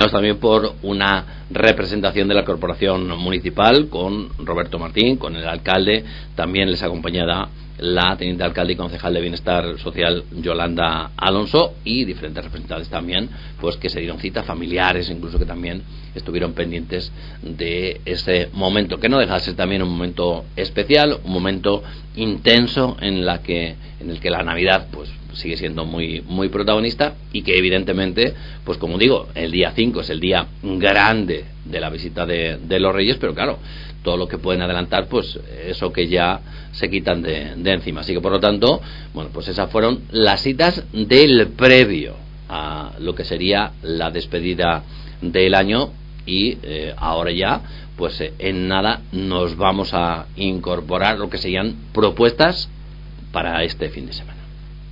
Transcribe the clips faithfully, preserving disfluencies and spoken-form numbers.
también por una representación de la corporación municipal con Roberto Martín, con el alcalde. También les acompañará la teniente alcalde y concejal de Bienestar Social Yolanda Alonso, y diferentes representantes también, pues que se dieron cita, familiares incluso, que también estuvieron pendientes de ese momento, que no deja de ser también un momento especial, un momento intenso en la que en el que la Navidad pues sigue siendo muy muy protagonista, y que evidentemente, pues como digo, el día cinco es el día grande de la visita de, de los Reyes, pero claro, todo lo que pueden adelantar, pues eso que ya se quitan de, de encima. Así que por lo tanto, bueno, pues esas fueron las citas del previo a lo que sería la despedida del año, y eh, ahora ya, pues eh, en nada nos vamos a incorporar lo que serían propuestas para este fin de semana.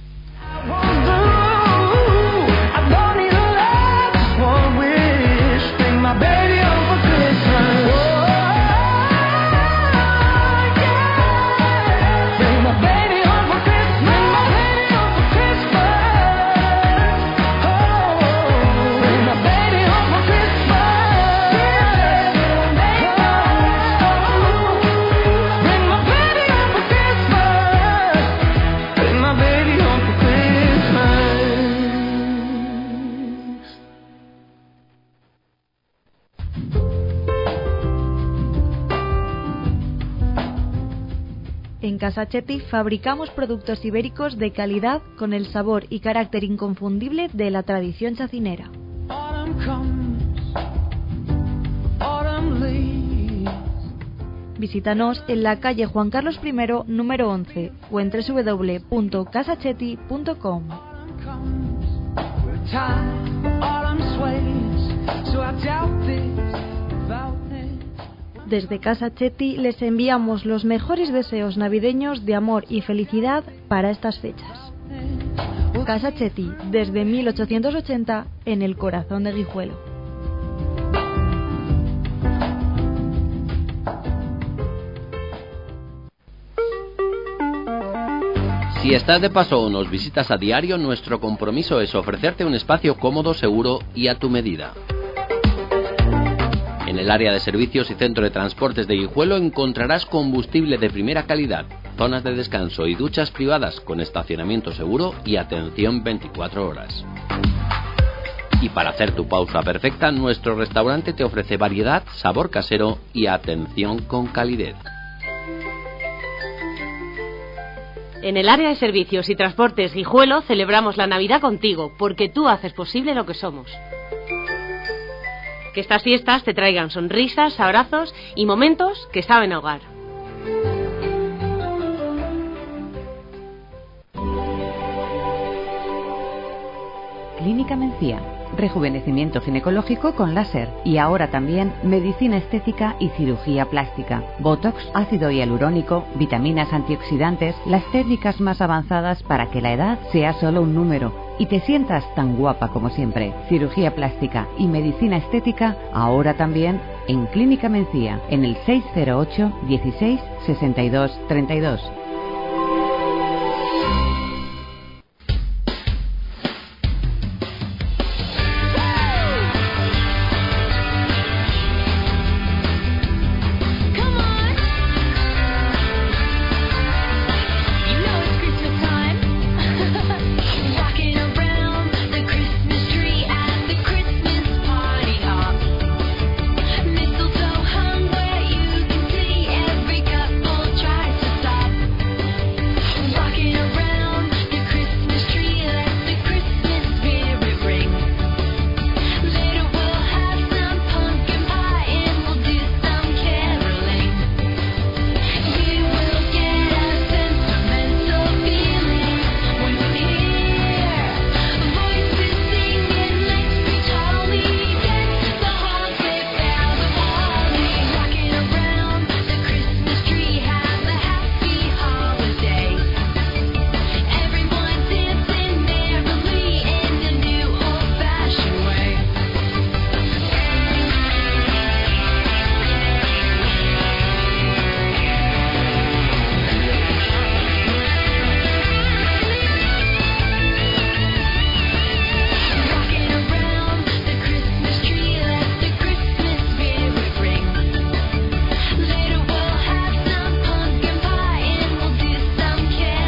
En Casa Chetti fabricamos productos ibéricos de calidad con el sabor y carácter inconfundible de la tradición chacinera. Visítanos en la calle Juan Carlos primero, número once, o en doble u doble u doble u punto casa chetti punto com. Desde Casa Chetti les enviamos los mejores deseos navideños de amor y felicidad para estas fechas. Casa Chetti, desde mil ochocientos ochenta, en el corazón de Guijuelo. Si estás de paso o nos visitas a diario, nuestro compromiso es ofrecerte un espacio cómodo, seguro y a tu medida. En el área de servicios y centro de transportes de Guijuelo encontrarás combustible de primera calidad, zonas de descanso y duchas privadas con estacionamiento seguro y atención veinticuatro horas. Y para hacer tu pausa perfecta, nuestro restaurante te ofrece variedad, sabor casero y atención con calidez. En el área de servicios y transportes Guijuelo celebramos la Navidad contigo, porque tú haces posible lo que somos. Que estas fiestas te traigan sonrisas, abrazos y momentos que saben a hogar. Clínica Mencía. Rejuvenecimiento ginecológico con láser y ahora también medicina estética y cirugía plástica. Botox, ácido hialurónico, vitaminas antioxidantes, las técnicas más avanzadas para que la edad sea solo un número y te sientas tan guapa como siempre. Cirugía plástica y medicina estética ahora también en Clínica Mencía, en el seis cero ocho, dieciséis, sesenta y dos, treinta y dos.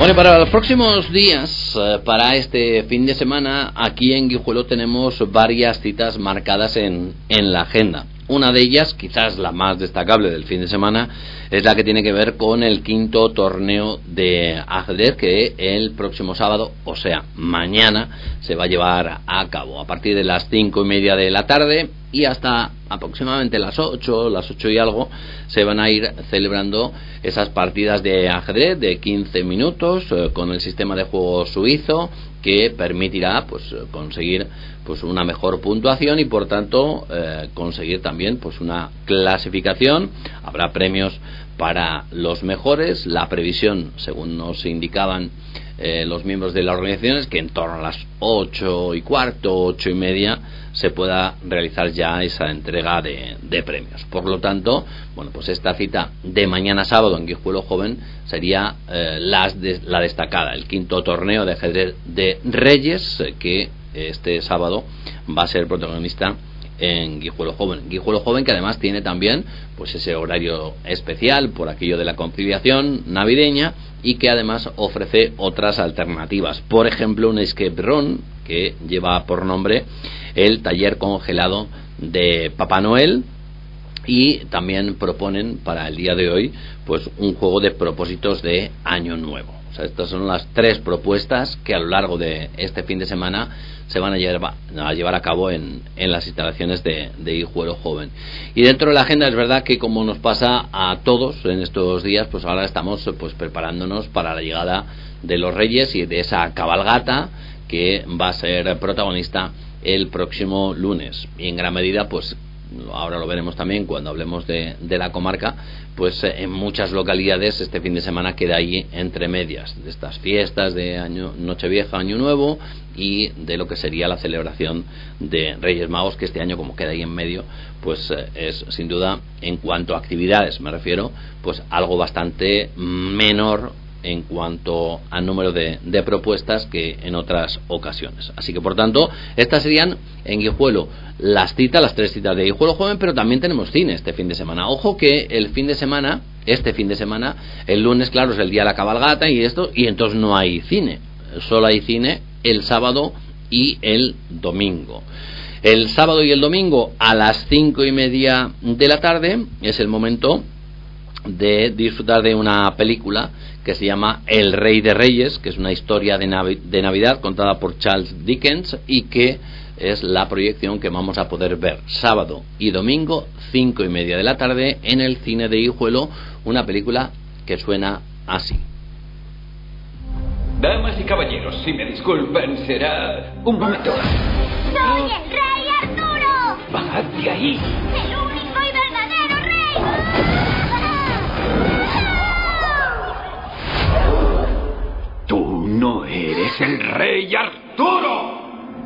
Bueno, para los próximos días, eh, para este fin de semana, aquí en Guijuelo tenemos varias citas marcadas en, en la agenda. Una de ellas, quizás la más destacable del fin de semana, es la que tiene que ver con el quinto torneo de ajedrez que el próximo sábado, o sea, mañana, se va a llevar a cabo a partir de las cinco y media de la tarde y hasta aproximadamente las ocho, las ocho y algo, se van a ir celebrando esas partidas de ajedrez de quince minutos eh, con el sistema de juego suizo que permitirá pues conseguir pues una mejor puntuación y por tanto eh, conseguir también pues una clasificación. Habrá premios para los mejores. La previsión, según nos indicaban eh, los miembros de la organización, es que en torno a las ocho y cuarto, ocho y media se pueda realizar ya esa entrega de, de premios. Por lo tanto, bueno, pues esta cita de mañana sábado en Guijuelo Joven sería eh, las de, la destacada, el quinto torneo de ajedrez de Reyes eh, que este sábado va a ser protagonista en Guijuelo Joven. Guijuelo Joven que además tiene también pues ese horario especial por aquello de la conciliación navideña y que además ofrece otras alternativas. Por ejemplo, un escape room que lleva por nombre el taller congelado de Papá Noel y también proponen para el día de hoy pues un juego de propósitos de Año Nuevo. O sea, estas son las tres propuestas que a lo largo de este fin de semana se van a llevar a, llevar a cabo en, en las instalaciones de, de Guijuelo Joven. Y dentro de la agenda es verdad que, como nos pasa a todos en estos días, pues ahora estamos pues preparándonos para la llegada de los Reyes y de esa cabalgata que va a ser protagonista el próximo lunes. Y en gran medida, pues ahora lo veremos también cuando hablemos de, de la comarca, pues en muchas localidades este fin de semana queda ahí entre medias de estas fiestas de año, Nochevieja, Año Nuevo y de lo que sería la celebración de Reyes Magos, que este año, como queda ahí en medio, pues es sin duda, en cuanto a actividades me refiero, pues algo bastante menor en cuanto al número de, de propuestas que en otras ocasiones. Así que, por tanto, estas serían en Guijuelo las citas, las tres citas de Guijuelo Joven, pero también tenemos cine este fin de semana. Ojo que el fin de semana, este fin de semana, el lunes, claro, es el día de la cabalgata y esto, y entonces no hay cine. Solo hay cine el sábado y el domingo. El sábado y el domingo a las cinco y media de la tarde es el momento de disfrutar de una película que se llama El Rey de Reyes, que es una historia de, Navi- de Navidad contada por Charles Dickens y que es la proyección que vamos a poder ver sábado y domingo, cinco y media de la tarde, en el cine de Guijuelo, una película que suena así. Damas y caballeros, si me disculpan, será un momento. ¡Soy el Rey Arturo! ¡Bajad de ahí! ¡El único y verdadero rey! ¡Tú no eres el Rey Arturo!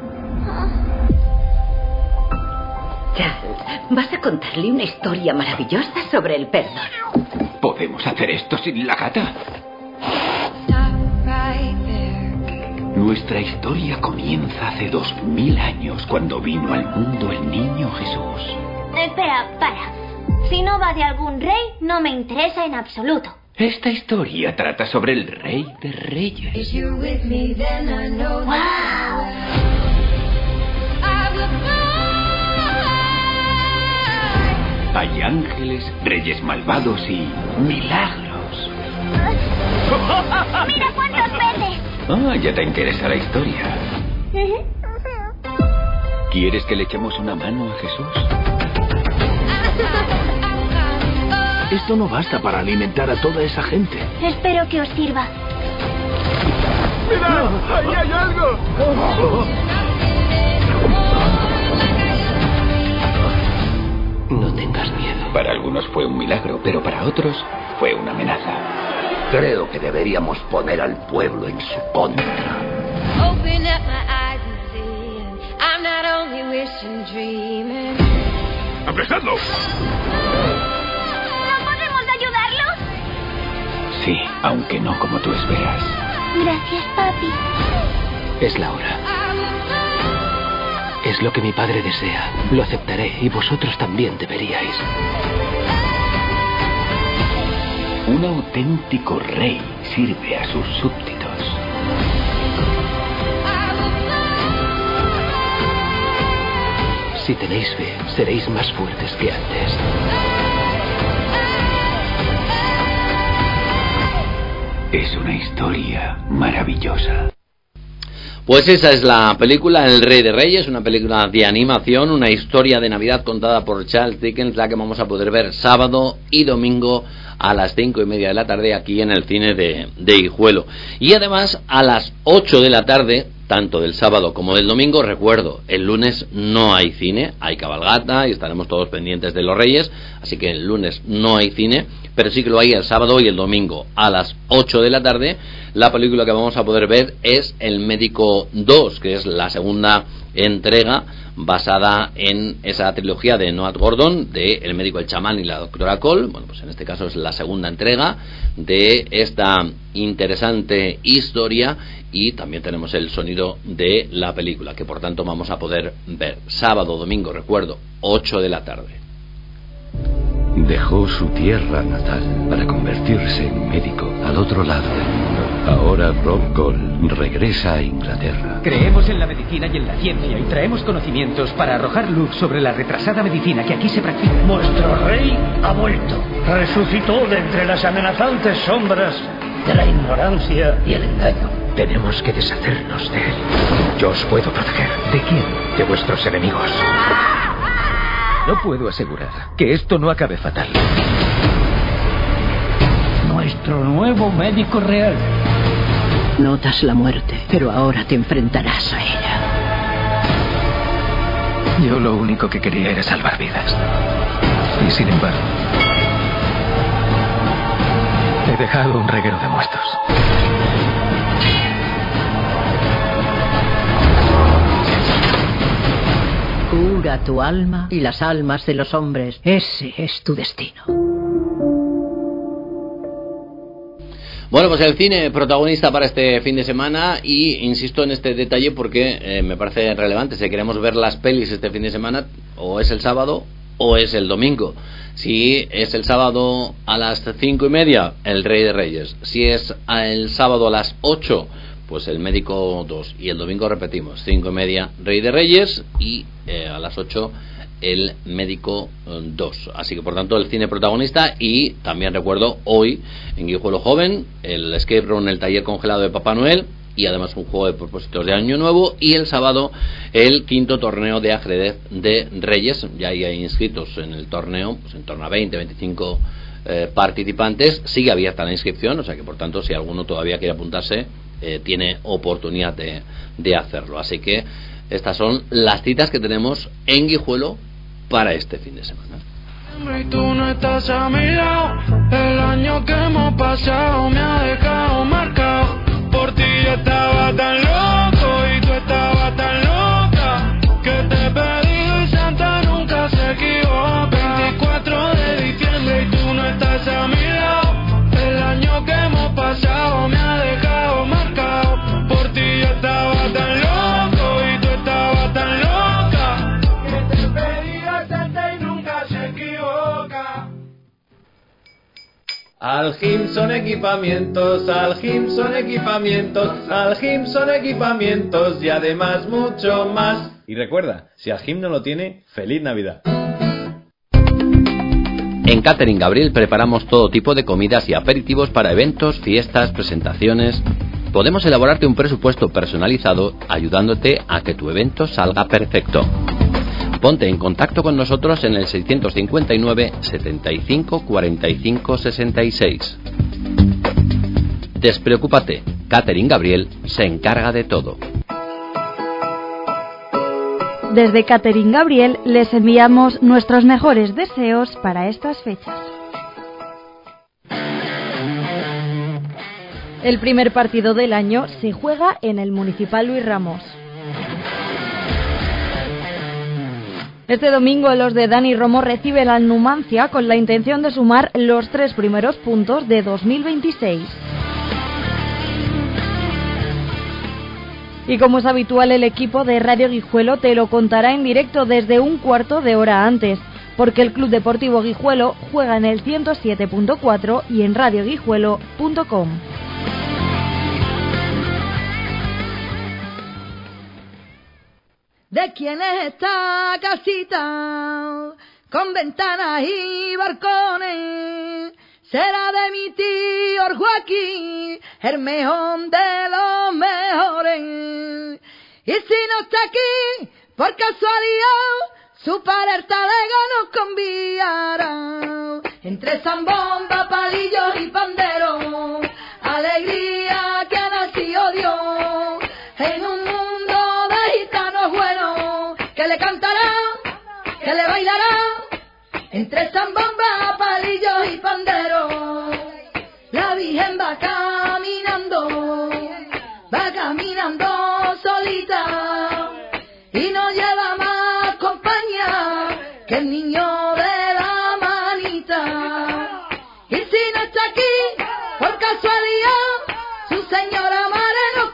Charles, vas a contarle una historia maravillosa sobre el perdón. ¿Podemos hacer esto sin la gata? Nuestra historia comienza hace dos mil años, cuando vino al mundo el niño Jesús. Espera, para. Si no va de algún rey, no me interesa en absoluto. Esta historia trata sobre el Rey de Reyes. ¡Wow! Hay ángeles, reyes malvados y milagros. ¡Mira cuántos peces! Ah, ya te interesa la historia. ¿Quieres que le echemos una mano a Jesús? Esto no basta para alimentar a toda esa gente. Espero que os sirva. ¡Mira! ¡Ahí hay algo! No tengas miedo. Para algunos fue un milagro, pero para otros fue una amenaza. Creo que deberíamos poner al pueblo en su contra. ¡Apresadlo! ¿No podemos ayudarlos? Sí, aunque no como tú esperas. Gracias, papi. Es la hora. Es lo que mi padre desea. Lo aceptaré y vosotros también deberíais. Un auténtico rey sirve a sus súbditos. Si tenéis fe, seréis más fuertes que antes. Es una historia maravillosa. Pues esa es la película El Rey de Reyes, una película de animación, una historia de Navidad contada por Charles Dickens, la que vamos a poder ver sábado y domingo a las cinco y media de la tarde aquí en el cine de, de Guijuelo. Y además a las ocho de la tarde, tanto del sábado como del domingo, recuerdo, el lunes no hay cine, hay cabalgata y estaremos todos pendientes de los Reyes, así que el lunes no hay cine, pero sí que lo hay el sábado y el domingo a las ocho de la tarde. La película que vamos a poder ver es El Médico dos, que es la segunda entrega basada en esa trilogía de Noah Gordon, de El Médico, el Chamán y la Doctora Cole. Bueno, pues en este caso es la segunda entrega de esta interesante historia, y también tenemos el sonido de la película, que por tanto vamos a poder ver sábado, domingo, recuerdo, ocho de la tarde. Dejó su tierra natal para convertirse en médico al otro lado del mundo. Ahora Rob Cole regresa a Inglaterra. Creemos en la medicina y en la ciencia y traemos conocimientos para arrojar luz sobre la retrasada medicina que aquí se practica. Nuestro rey ha vuelto. Resucitó de entre las amenazantes sombras de la ignorancia y el engaño. Tenemos que deshacernos de él. Yo os puedo proteger. ¿De quién? De vuestros enemigos. No puedo asegurar que esto no acabe fatal. Nuestro nuevo médico real. Notas la muerte, pero ahora te enfrentarás a ella. Yo lo único que quería era salvar vidas. Y sin embargo, he dejado un reguero de muertos. Cura tu alma y las almas de los hombres. Ese es tu destino. Bueno, pues el cine protagonista para este fin de semana, y insisto en este detalle porque eh, me parece relevante. Si queremos ver las pelis este fin de semana, o es el sábado o es el domingo. Si es el sábado a las cinco y media, El Rey de Reyes. Si es el sábado a las ocho, pues El Médico dos. Y el domingo repetimos, cinco y media, Rey de Reyes, y eh, a las ocho, El Médico dos. Así que por tanto el cine protagonista. Y también recuerdo hoy en Guijuelo Joven el Escape Room, el taller congelado de Papá Noel, y además un juego de propósitos de Año Nuevo. Y el sábado el quinto torneo de ajedrez de Reyes. Ya hay inscritos en el torneo, pues en torno a veinte, veinticinco eh, participantes. Sigue abierta la inscripción, o sea que por tanto si alguno todavía quiere apuntarse, eh, tiene oportunidad de, de hacerlo. Así que estas son las citas que tenemos en Guijuelo para este fin de semana. Y tú no estás a mi lado. El año que hemos pasado me ha dejado marcado. Por ti yo estaba tan loco y tú estabas tan loca, que te he pedido y Santa nunca se equivoca. veinticuatro de diciembre y tú no estás a mi lado. El año que hemos pasado me ha dejado marcado. Por ti yo estaba tan loco y tú estabas tan loca, que te he pedido Santa y nunca se equivoca. Al Gim son equipamientos, al Gim son equipamientos, al Gim son equipamientos y además mucho más. Y recuerda, si al Gim no lo tiene, ¡feliz Navidad! En Catering Gabriel preparamos todo tipo de comidas y aperitivos para eventos, fiestas, presentaciones. Podemos elaborarte un presupuesto personalizado ayudándote a que tu evento salga perfecto. Ponte en contacto con nosotros en el seiscientos cincuenta y nueve, setenta y cinco, cuarenta y cinco, sesenta y seis. Despreocúpate, Catering Gabriel se encarga de todo. Desde Catering Gabriel les enviamos nuestros mejores deseos para estas fechas. El primer partido del año se juega en el Municipal Luis Ramos. Este domingo los de Dani Romo reciben al Numancia con la intención de sumar los tres primeros puntos de dos mil veintiséis. Y como es habitual, el equipo de Radio Guijuelo te lo contará en directo desde un cuarto de hora antes. porque el Club Deportivo Guijuelo juega en el ciento siete punto cuatro y en radio guijuelo punto com. ¿De quién es esta casita con ventanas y balcones? Será de mi tío Joaquín, el mejor de los mejores. Y si no está aquí, por casualidad, su padre el talega nos conviará. Entre zambomba, palillos y panderos, alegría que ha nacido Dios. En un mundo de gitanos buenos, que le cantará, que le bailará. Entre zambomba, palillos y panderos, la Virgen va caminando, va caminando solita, y no lleva más compañía que el niño de la manita. Y si no está aquí, por casualidad, su señora madre nos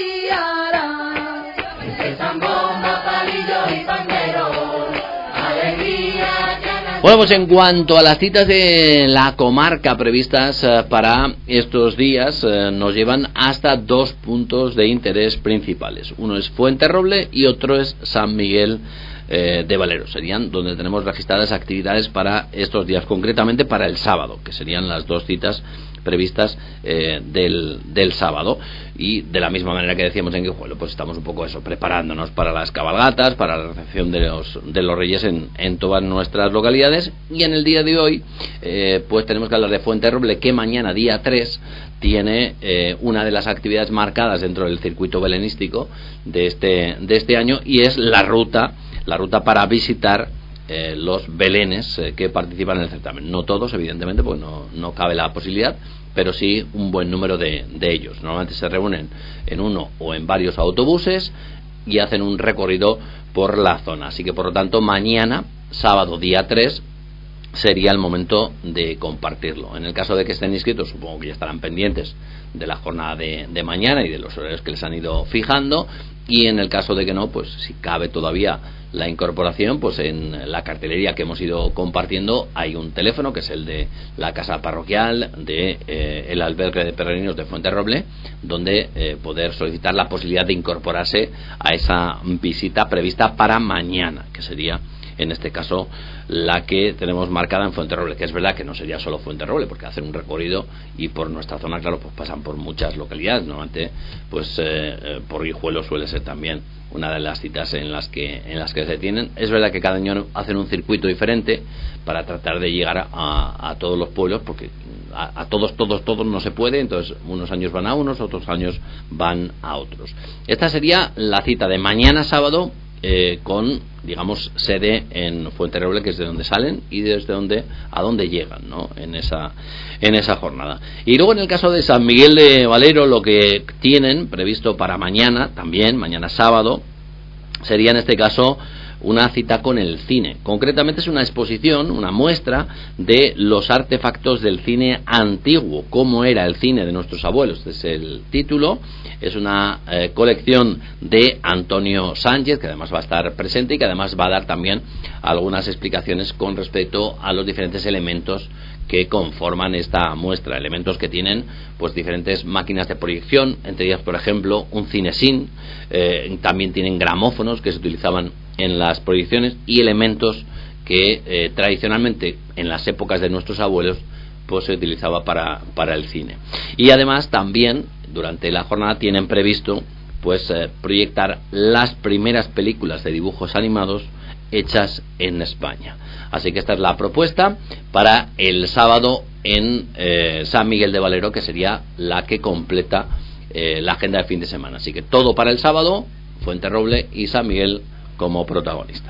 conviará. Entre zambomba, palillos y panderos, alegría. Bueno, pues en cuanto a las citas de la comarca previstas eh, para estos días, eh, nos llevan hasta dos puntos de interés principales. Uno es Fuenterroble y otro es San Miguel eh, de Valero. Serían donde tenemos registradas actividades para estos días, concretamente para el sábado, que serían las dos citas previstas eh, del, del sábado. Y de la misma manera que decíamos en Guijuelo, pues estamos un poco eso, preparándonos para las cabalgatas, para la recepción de los, de los Reyes en, en todas nuestras localidades. Y en el día de hoy, eh, pues tenemos que hablar de Fuenterroble, que mañana, día tres, tiene eh, una de las actividades marcadas dentro del circuito belenístico de este, de este año, y es la ruta, la ruta para visitar eh, los belenes eh, que participan en el certamen. No todos, evidentemente, porque no, no cabe la posibilidad, pero sí un buen número de, de ellos. Normalmente se reúnen en uno o en varios autobuses y hacen un recorrido por la zona. Así que, por lo tanto, mañana, sábado día tres, sería el momento de compartirlo. En el caso de que estén inscritos, supongo que ya estarán pendientes de la jornada de, de mañana y de los horarios que les han ido fijando. Y en el caso de que no, pues si cabe todavía la incorporación, pues en la cartelería que hemos ido compartiendo hay un teléfono, que es el de la casa parroquial de eh, el albergue de peregrinos de Fuenterroble, donde eh, poder solicitar la posibilidad de incorporarse a esa visita prevista para mañana, que sería en este caso la que tenemos marcada en Fuenterroble, que es verdad que no sería solo Fuenterroble, porque hacen un recorrido y por nuestra zona, claro, pues pasan por muchas localidades. Normalmente, pues eh, eh, por Guijuelo suele ser también una de las citas en las que en las que se tienen. Es verdad que cada año hacen un circuito diferente para tratar de llegar a, a todos los pueblos, porque a, a todos, todos, todos no se puede. Entonces, unos años van a unos, otros años van a otros. Esta sería la cita de mañana sábado, Eh, con, digamos, sede en Fuenterroble, que es de donde salen y desde donde a donde llegan, ¿no? En esa en esa jornada. Y luego, en el caso de San Miguel de Valero, lo que tienen previsto para mañana, también mañana sábado, sería en este caso una cita con el cine. Concretamente es una exposición, una muestra de los artefactos del cine antiguo, cómo era el cine de nuestros abuelos. Este es el título. Es una eh, colección de Antonio Sánchez, que además va a estar presente y que además va a dar también algunas explicaciones con respecto a los diferentes elementos que conforman esta muestra, elementos que tienen pues diferentes máquinas de proyección, entre ellas, por ejemplo, un cinesín, eh, también tienen gramófonos que se utilizaban en las proyecciones, y elementos que eh, tradicionalmente en las épocas de nuestros abuelos pues se utilizaba para, para el cine. Y además también durante la jornada tienen previsto pues eh, proyectar las primeras películas de dibujos animados hechas en España. Así que esta es la propuesta para el sábado en eh, San Miguel de Valero, que sería la que completa eh, la agenda de fin de semana. Así que todo para el sábado, Fuenterroble y San Miguel como protagonista.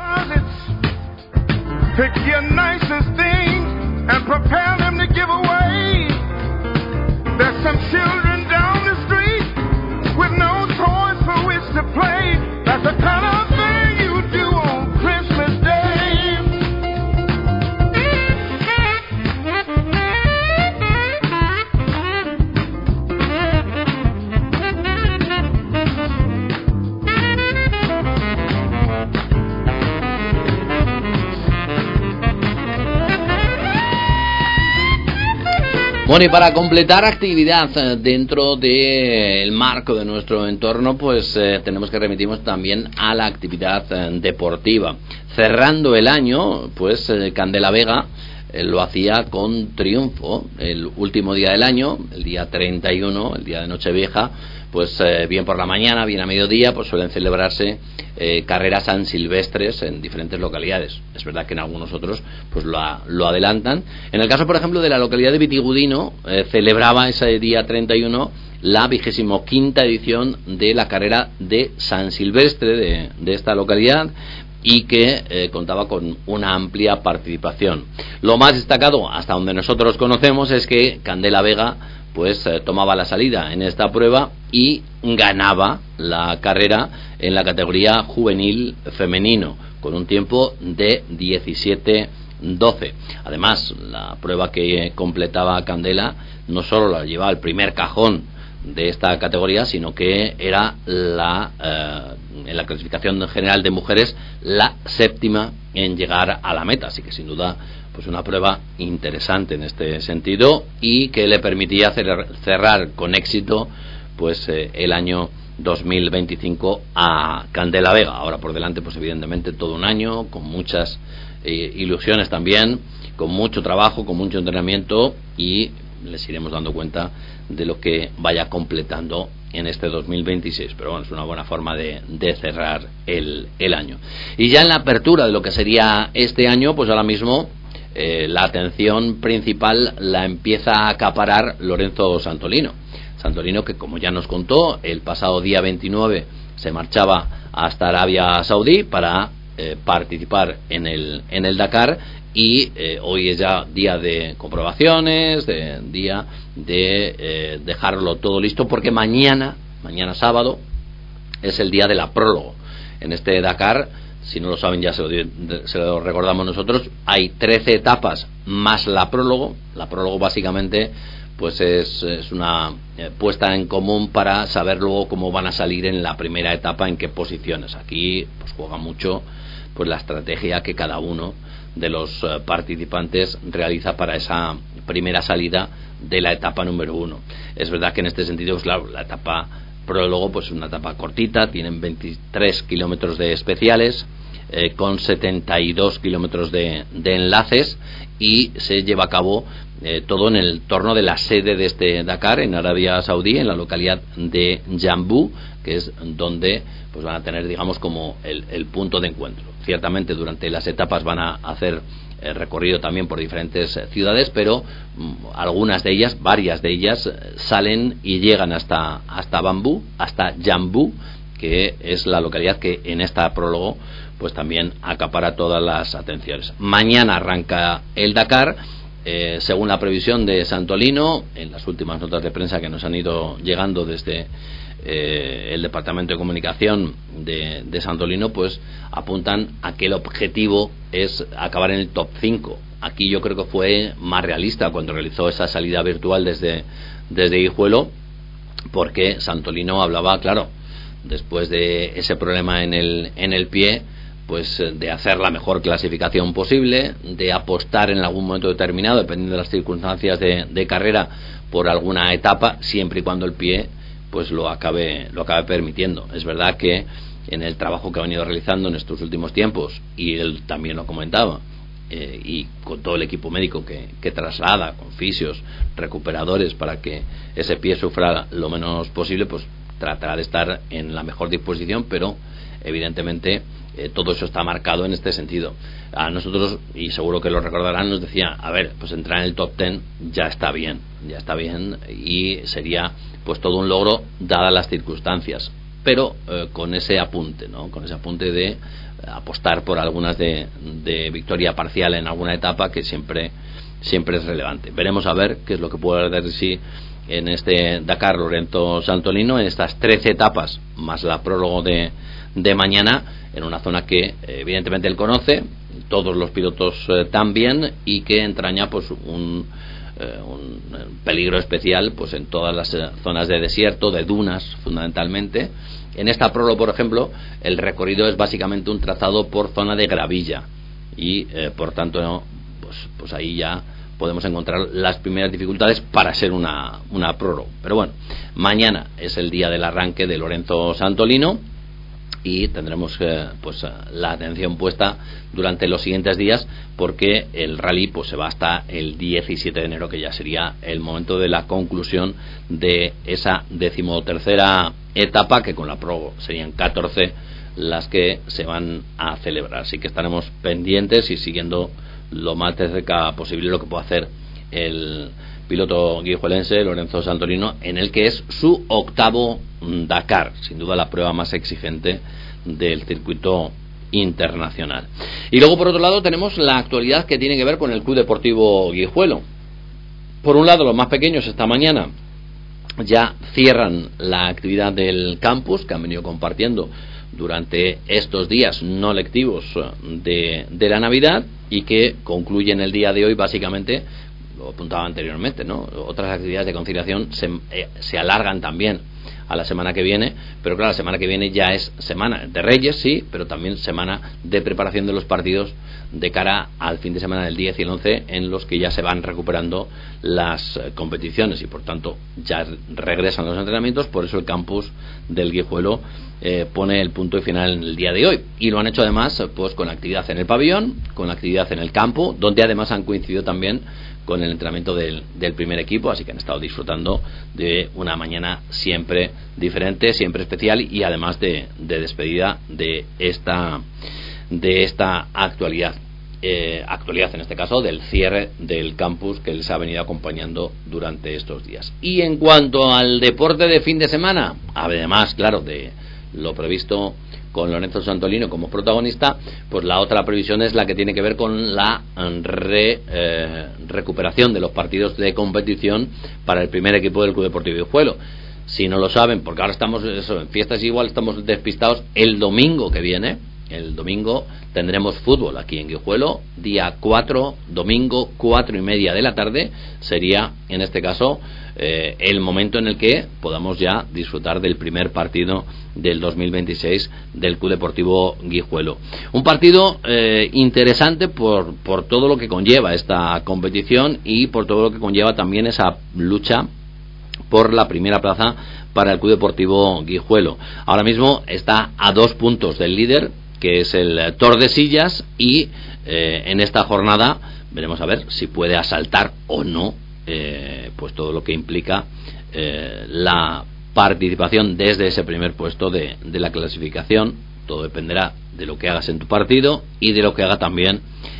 Pick your nicest things and prepare them to give away. There's some children down the street with no toys for which to play. That's the kind of thing you do on Christmas Day. Bueno, y para completar actividad dentro del marco de nuestro entorno, pues eh, tenemos que remitirnos también a la actividad eh, deportiva. Cerrando el año, pues eh, Candela Vega eh, lo hacía con triunfo. El último día del año, el día treinta y uno, el día de Nochevieja, pues eh, bien por la mañana, bien a mediodía, pues suelen celebrarse eh, carreras sansilvestres en diferentes localidades. Es verdad que en algunos otros pues lo, a, lo adelantan. En el caso, por ejemplo, de la localidad de Vitigudino, eh, celebraba ese día treinta y uno la vigésimo quinta edición de la carrera de San Silvestre de, de esta localidad, y que eh, contaba con una amplia participación. Lo más destacado, hasta donde nosotros conocemos, es que Candela Vega pues eh, tomaba la salida en esta prueba y ganaba la carrera en la categoría juvenil femenino con un tiempo de diecisiete doce. Además, la prueba que completaba Candela no solo la llevaba al primer cajón de esta categoría, sino que era la eh, en la clasificación general de mujeres la séptima en llegar a la meta, así que sin duda pues una prueba interesante en este sentido, y que le permitía cerrar con éxito pues eh, el año dos mil veinticinco a Candela Vega. Ahora por delante pues evidentemente todo un año con muchas eh, ilusiones también, con mucho trabajo, con mucho entrenamiento, y les iremos dando cuenta de lo que vaya completando en este dos mil veintiséis, pero bueno, es una buena forma de, de cerrar el, el año. Y ya en la apertura de lo que sería este año, pues ahora mismo eh, la atención principal la empieza a acaparar Lorenzo Santolino. Santolino, que como ya nos contó, el pasado día veintinueve se marchaba hasta Arabia Saudí para eh, participar en el, en el Dakar, y eh, hoy es ya día de comprobaciones, de día de eh, dejarlo todo listo, porque mañana, mañana sábado, es el día de la prólogo. En este Dakar, si no lo saben ya se lo, se lo recordamos nosotros, hay trece etapas más la prólogo. La prólogo básicamente pues es, es una eh, puesta en común para saber luego cómo van a salir en la primera etapa, en qué posiciones. Aquí pues juega mucho pues la estrategia que cada uno de los uh, participantes realiza para esa primera salida de la etapa número uno. Es verdad que en este sentido, pues claro, la etapa prólogo pues es una etapa cortita, tienen veintitrés kilómetros de especiales, eh, con setenta y dos kilómetros de, de enlaces, y se lleva a cabo eh, todo en el torno de la sede de este Dakar, en Arabia Saudí, en la localidad de Jambu, que es donde pues van a tener, digamos, como el, el punto de encuentro. Ciertamente durante las etapas van a hacer eh, recorrido también por diferentes eh, ciudades, pero mm, algunas de ellas, varias de ellas, eh, salen y llegan hasta hasta Bambú, hasta Jambu, que es la localidad que en esta prólogo pues también acapara todas las atenciones. Mañana arranca el Dakar, eh, según la previsión de Santolino, en las últimas notas de prensa que nos han ido llegando desde Eh, el departamento de comunicación de, de Santolino, pues apuntan a que el objetivo es acabar en el top cinco. Aquí yo creo que fue más realista cuando realizó esa salida virtual desde, desde Guijuelo, porque Santolino hablaba, claro, después de ese problema en el, en el pie, pues de hacer la mejor clasificación posible, de apostar en algún momento determinado, dependiendo de las circunstancias de, de carrera, por alguna etapa, siempre y cuando el pie pues lo acabe lo acabe permitiendo. Es verdad que en el trabajo que ha venido realizando en estos últimos tiempos, y él también lo comentaba, eh, y con todo el equipo médico que, que traslada, con fisios, recuperadores, para que ese pie sufra lo menos posible, pues tratará de estar en la mejor disposición, pero evidentemente eh, todo eso está marcado en este sentido. A nosotros, y seguro que lo recordarán, nos decía, a ver, pues entrar en el top ten ya está bien, ya está bien, y sería pues todo un logro dadas las circunstancias, pero eh, con ese apunte, ¿no? Con ese apunte de apostar por algunas de, de victoria parcial en alguna etapa, que siempre siempre es relevante. Veremos a ver qué es lo que puede dar de sí en este Dakar Lorenzo Santolino, en estas trece etapas más la prólogo de, de mañana, en una zona que evidentemente él conoce, todos los pilotos eh, también, y que entraña pues un Eh, un peligro especial pues en todas las eh, zonas de desierto, de dunas fundamentalmente. En esta prólogo, por ejemplo, el recorrido es básicamente un trazado por zona de gravilla, y eh, por tanto pues, pues ahí ya podemos encontrar las primeras dificultades para ser una, una prórroga. Pero bueno, mañana es el día del arranque de Lorenzo Santolino y tendremos eh, pues la atención puesta durante los siguientes días, porque el rally pues se va hasta el diecisiete de enero, que ya sería el momento de la conclusión de esa decimotercera etapa, que con la prórroga serían catorce las que se van a celebrar. Así que estaremos pendientes y siguiendo lo más de cerca posible lo que puede hacer el piloto guijuelense Lorenzo Santolino, en el que es su octavo Dakar, sin duda la prueba más exigente del circuito internacional. Y luego, por otro lado, tenemos la actualidad que tiene que ver con el Club Deportivo Guijuelo. Por un lado, los más pequeños esta mañana ya cierran la actividad del campus que han venido compartiendo durante estos días no lectivos de, de la Navidad, y que concluyen el día de hoy básicamente. Lo apuntaba anteriormente, ¿no? Otras actividades de conciliación se, eh, se alargan también a la semana que viene, pero claro, la semana que viene ya es semana de Reyes, sí, pero también semana de preparación de los partidos de cara al fin de semana del diez y el once, en los que ya se van recuperando las eh, competiciones y por tanto ya regresan los entrenamientos. Por eso el campus del Guijuelo eh, pone el punto y final en el día de hoy, y lo han hecho además pues con actividad en el pabellón, con actividad en el campo, donde además han coincidido también con el entrenamiento del, del primer equipo, así que han estado disfrutando de una mañana siempre diferente, siempre especial, y además de, de despedida de esta de esta actualidad eh, actualidad en este caso del cierre del campus que les ha venido acompañando durante estos días. Y en cuanto al deporte de fin de semana, además claro de lo previsto con Lorenzo Santolino como protagonista, pues la otra previsión es la que tiene que ver con la re, eh, recuperación de los partidos de competición para el primer equipo del Club Deportivo Guijuelo. Si no lo saben, porque ahora estamos eso, en fiestas igual estamos despistados, el domingo que viene, el domingo tendremos fútbol aquí en Guijuelo, día cuatro, domingo, cuatro y media de la tarde, sería en este caso eh, el momento en el que podamos ya disfrutar del primer partido del dos mil veintiséis del Club Deportivo Guijuelo. Un partido eh, interesante por, por todo lo que conlleva esta competición y por todo lo que conlleva también esa lucha por la primera plaza para el Club Deportivo Guijuelo. Ahora mismo está a dos puntos del líder, que es el Tordesillas, y eh, en esta jornada veremos a ver si puede asaltar o no eh, pues todo lo que implica eh, la participación desde ese primer puesto de, de la clasificación. Todo dependerá de lo que hagas en tu partido y de lo que haga también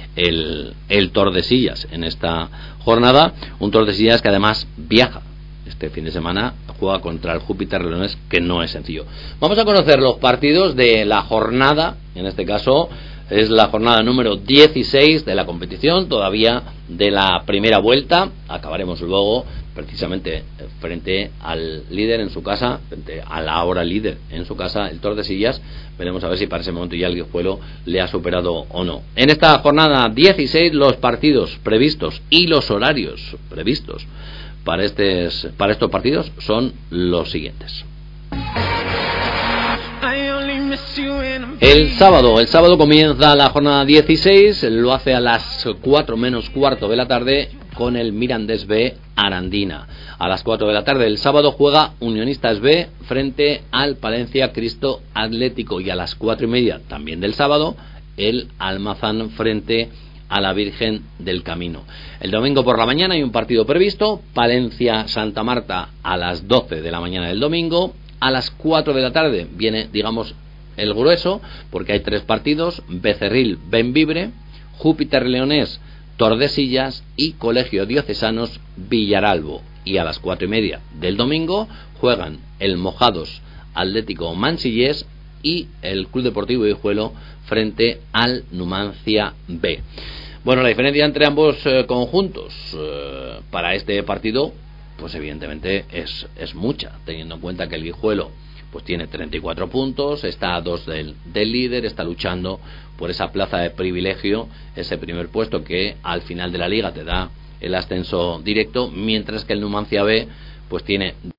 el, el Tordesillas en esta jornada. Un Tordesillas que además viaja este fin de semana, juega contra el Júpiter Leones, que no es sencillo. Vamos a conocer los partidos de la jornada, en este caso es la jornada número dieciséis de la competición, todavía de la primera vuelta. Acabaremos luego precisamente frente al líder en su casa, frente a la ahora líder en su casa, el Tordesillas. Veremos a ver si para ese momento ya el Guijuelo le ha superado o no. En esta jornada dieciséis, los partidos previstos y los horarios previstos para, estes, para estos partidos son los siguientes. El sábado, el sábado comienza la jornada dieciséis, lo hace a las cuatro menos cuarto de la tarde con el Mirandés B Arandina. A las cuatro de la tarde el sábado juega Unionistas B frente al Palencia Cristo Atlético, y a las cuatro y media también del sábado el Almazán frente a la Virgen del Camino. El domingo por la mañana hay un partido previsto, Palencia Santa Marta a las doce de la mañana del domingo. A las cuatro de la tarde viene, digamos, el grueso, porque hay tres partidos: Becerril Benvibre, Júpiter Leonés Tordesillas y Colegio Diocesanos Villaralbo. Y a las cuatro y media del domingo juegan el Mojados Atlético Mansillés y el Club Deportivo Guijuelo frente al Numancia B. Bueno, la diferencia entre ambos eh, conjuntos eh, para este partido, pues evidentemente es, es mucha, teniendo en cuenta que el Guijuelo pues tiene treinta y cuatro puntos, está a dos del, del líder, está luchando por esa plaza de privilegio, ese primer puesto que al final de la liga te da el ascenso directo, mientras que el Numancia B pues tiene